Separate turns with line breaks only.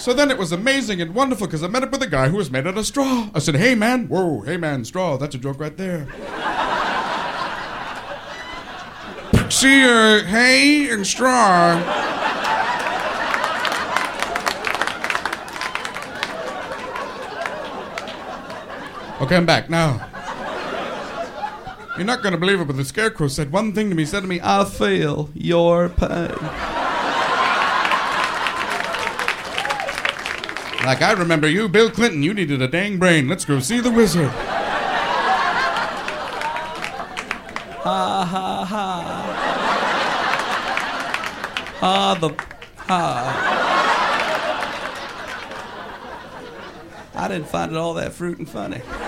So then it was amazing and wonderful because I met up with a guy who was made out of straw. I said, hey man, whoa, hey man, straw, that's a joke right there. See, hay and straw. Okay, I'm back now. You're not going to believe it, but the Scarecrow said one thing to me. He said to me, I feel your pain. Like, I remember you, Bill Clinton. You needed a dang brain. Let's go see the wizard. Ha, ha, ha. I didn't find it all that fruit and funny.